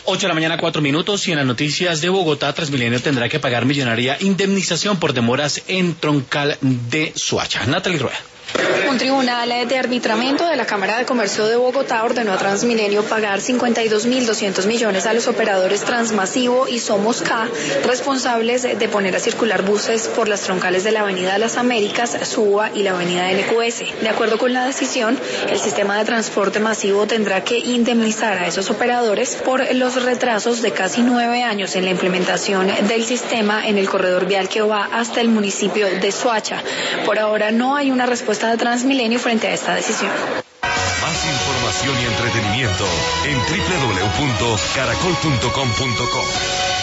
8 de la mañana, 4 minutos, y en las noticias de Bogotá, Transmilenio tendrá que pagar millonaria indemnización por demoras en Troncal de Soacha. Natalie Rueda. Un tribunal de arbitramiento de la Cámara de Comercio de Bogotá ordenó a Transmilenio pagar 52.200 millones a los operadores Transmasivo y Somos K, responsables de poner a circular buses por las troncales de la Avenida de las Américas, Suba y la Avenida NQS. De acuerdo con la decisión, el sistema de transporte masivo tendrá que indemnizar a esos operadores por los retrasos de casi 9 años en la implementación del sistema en el corredor vial que va hasta el municipio de Soacha. Por ahora no hay una respuesta de Transmilenio frente a esta decisión. Más información y entretenimiento en www.caracol.com.co.